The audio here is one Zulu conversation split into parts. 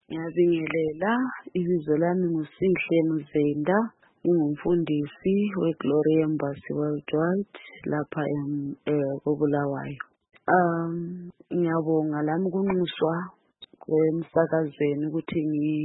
Ngiyabingelela, ibizo lami nguSihle Mzenda, ngingumfundisi weGlory Embassy Worldwide lapha koBulawayo. Ngiyabonga lami kunxuswa kwemsakazweni ukuthi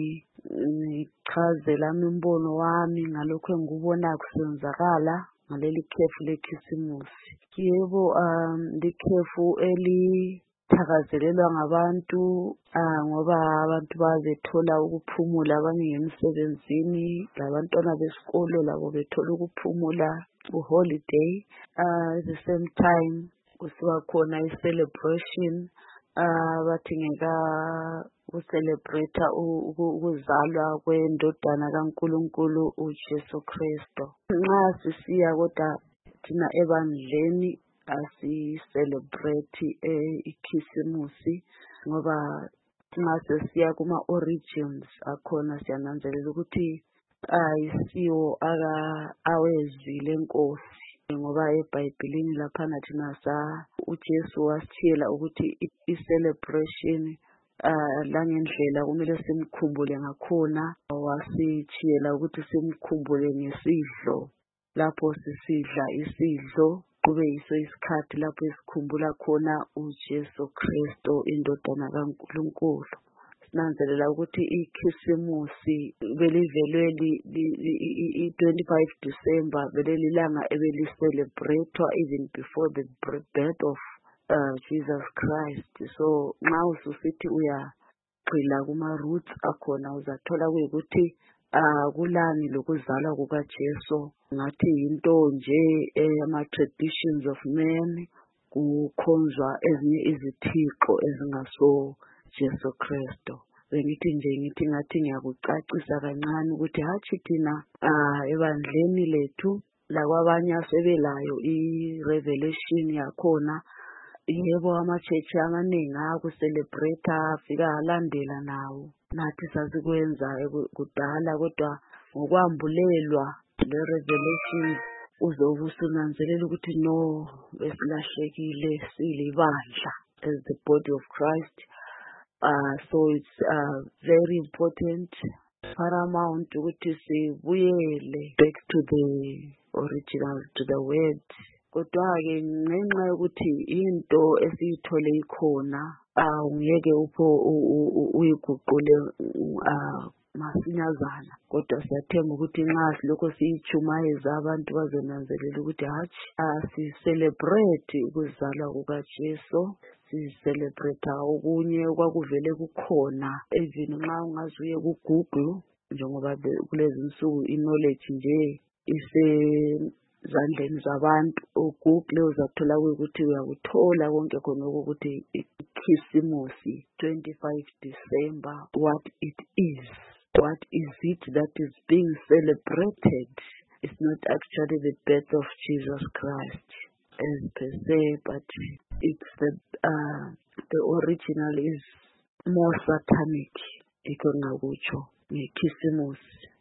ngichaze lami umbono wami ngalokho engikubonayo kusenzakala ngaleli khefu lekhisimusi. Yebo, likhefu elithakazelelwa ngabantu ngoba abantu bazethola ukuphumula, abanye ngemisebenzini, labantwana besikole labo bethola ukuphumula, holiday. At the same time kusiba khona i-celebration bathi ucelebrate ukuzalwa kwendodana kaNkulunkulu uJesu Kristu. Nxa sisiya kodwa thina ebandleni asi-celebrate ikhisimusi ngoba nxa sesiya kuma-origins akhona siyananzelela ukuthi ayisiwo awezile Nkosi, ngoba eBhayibhelini laphana thina uJesu wasitshela ukuthi i-celebration langendlela kumele simkhumbule ngakhona. Wasitshela ukuthi simkhumbule ngesidlo, lapho sisidla isidlo kube yiso isikhathi lapho esikhumbula khona uJesu Kristu indodana kaNkulunkulu. Sinanzelela ukuthi ikhisimusi belivelwe i-25 December belelilanga ebeli-celebrate even before the birth of Jesus Christ. So nxa ususithi uyagxila kuma-roots akhona uzathola kuyikuthi kulani lokuzalwa kukaJesu, ngathi yinto nje ama-traditions of men, kukhonzwa ezinye izithixo ezingaso Jesu Kristu. Bengithi ngathi ngiyakucacisa kancane ukuthi hatshi thina ebandleni lethu lakwabanye asebelayo i-revelation yakhona. Yebo, ama-church amanengi ayakuselebrate afika alandela nawo, nathi sasikwenza kudala, kodwa ngokwambulelwa le-revelation uzobe usunanzelela ukuthi no, besilahlekile silibandla as the body of Christ. So it's very important, paramount ukuthi sibuyele back to the original, to the word. Kodwa-ke ngenxa yokuthi into esiyithole ikhona, ungeke uyiguqule masinyazana, kodwa siyathemba ukuthi nxa silokho siyichumayeza abantu bazonanzelela ukuthi hatshi si-celebrate ukuzalwa kukaJesu, si-celebrate okunye okwakuvele kukhona. Even nxa ungazuye ku-Google, njengoba kulezi insuku i-knowledge nje isezandleni zabantu, uGoogle uzathola ukuthi uyakuthola konke khonoko ukuthi ikhisimusi 25 December what it is. What is it that is being celebrated? It's not actually the birth of Jesus Christ as per se, but it's the original is more satanic. Iko ngakutsho ngekhisimusi.